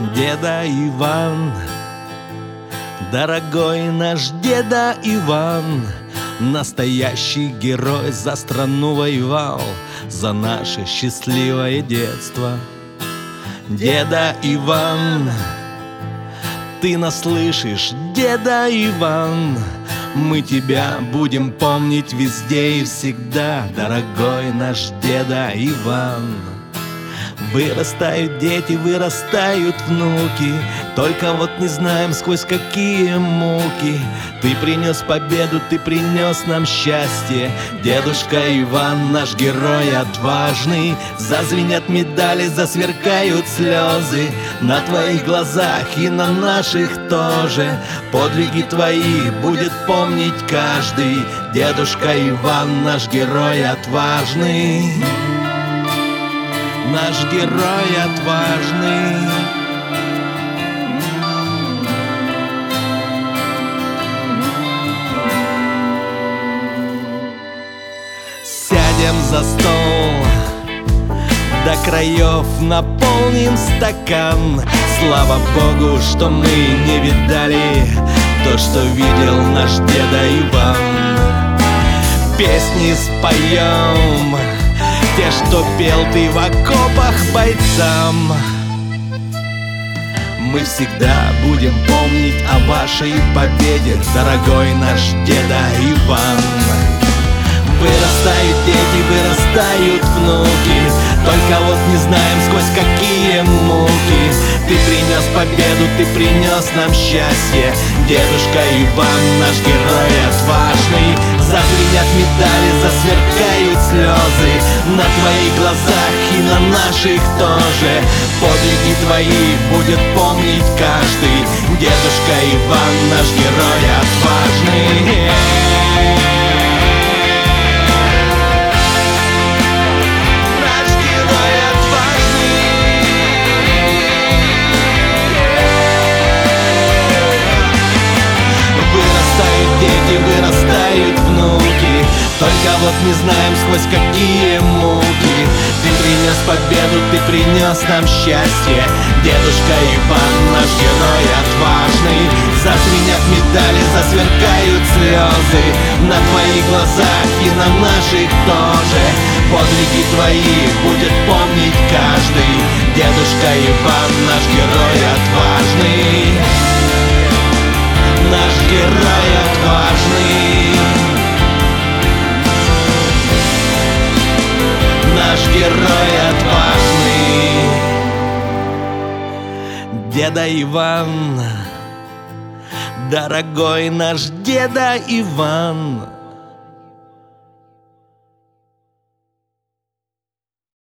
Деда Иван, дорогой наш деда Иван, настоящий герой, за страну воевал, за наше счастливое детство. Деда Иван, ты нас слышишь, деда Иван? Мы тебя будем помнить везде и всегда, дорогой наш деда Иван. Вырастают дети, вырастают внуки, только вот не знаем, сквозь какие муки. Ты принес победу, ты принес нам счастье, дедушка Иван, наш герой отважный. Зазвенят медали, засверкают слезы на твоих глазах и на наших тоже. Подвиги твои будет помнить каждый, дедушка Иван, наш герой отважный. Наш герой отважный. Сядем за стол, до краев наполним стакан. Слава Богу, что мы не видали то, что видел наш деда Иван. Песни споем, те, что пел ты в окопах бойцам. Мы всегда будем помнить о вашей победе, дорогой наш деда Иван. Вырастают дети, вырастают внуки, только вот не знаем, сквозь какие муки. Ты принес победу, ты принес нам счастье, дедушка Иван, наш герой отважный. Зазвенят медали, засверкают слезы на твоих глазах и на наших тоже. Подвиги твои будет помнить каждый, дедушка Иван, наш герой отважный. Вырастают внуки, только вот не знаем, сквозь какие муки. Ты принес победу, ты принес нам счастье, дедушка Иван, наш герой отважный. Зазвенят медали, засверкают слезы на твоих глазах и на наших тоже. Подвиги твои будет помнить каждый, дедушка Иван, наш герой отважный. Наш герой отважный. Наш герой отважный. Деда Иван, дорогой наш деда Иван.